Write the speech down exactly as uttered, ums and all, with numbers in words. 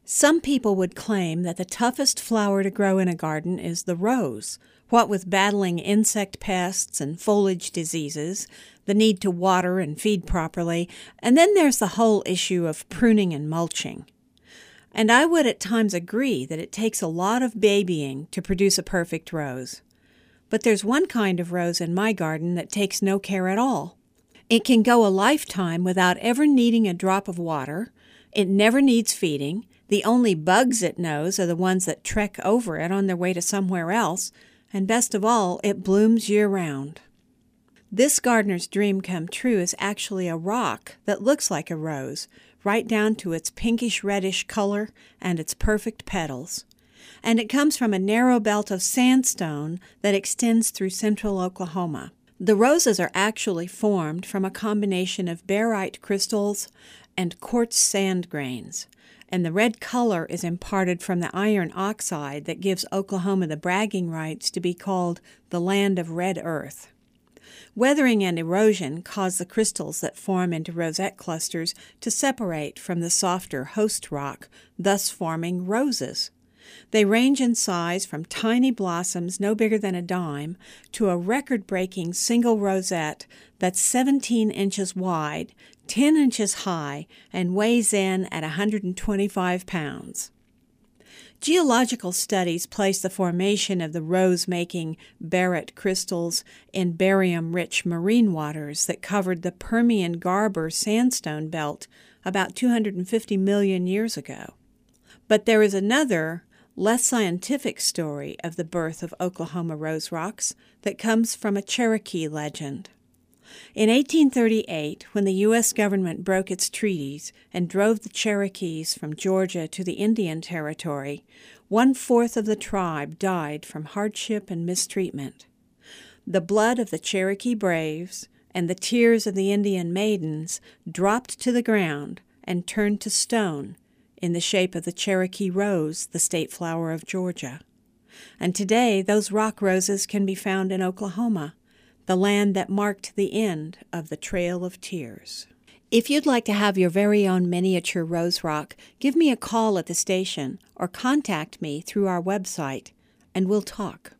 Some people would claim that the toughest flower to grow in a garden is the rose. What with battling insect pests and foliage diseases, the need to water and feed properly, and then there's the whole issue of pruning and mulching. And I would at times agree that it takes a lot of babying to produce a perfect rose. But there's one kind of rose in my garden that takes no care at all. It can go a lifetime without ever needing a drop of water. It never needs feeding. The only bugs it knows are the ones that trek over it on their way to somewhere else, and best of all, it blooms year-round. This gardener's dream come true is actually a rock that looks like a rose, right down to its pinkish-reddish color and its perfect petals. And it comes from a narrow belt of sandstone that extends through central Oklahoma. The roses are actually formed from a combination of barite crystals and quartz sand grains, and the red color is imparted from the iron oxide that gives Oklahoma the bragging rights to be called the land of red earth. Weathering and erosion cause the crystals that form into rosette clusters to separate from the softer host rock, thus forming roses. They range in size from tiny blossoms no bigger than a dime to a record-breaking single rosette that's seventeen inches wide, ten inches high, and weighs in at one hundred twenty-five pounds. Geological studies place the formation of the rose-making barite crystals in barium-rich marine waters that covered the Permian-Garber sandstone belt about two hundred fifty million years ago. But there is another, less scientific story of the birth of Oklahoma rose rocks that comes from a Cherokee legend. In eighteen thirty-eight, when the U S government broke its treaties and drove the Cherokees from Georgia to the Indian Territory, one-fourth of the tribe died from hardship and mistreatment. The blood of the Cherokee braves and the tears of the Indian maidens dropped to the ground and turned to stone in the shape of the Cherokee rose, the state flower of Georgia. And today, those rock roses can be found in Oklahoma, the land that marked the end of the Trail of Tears. If you'd like to have your very own miniature rose rock, give me a call at the station or contact me through our website, and we'll talk.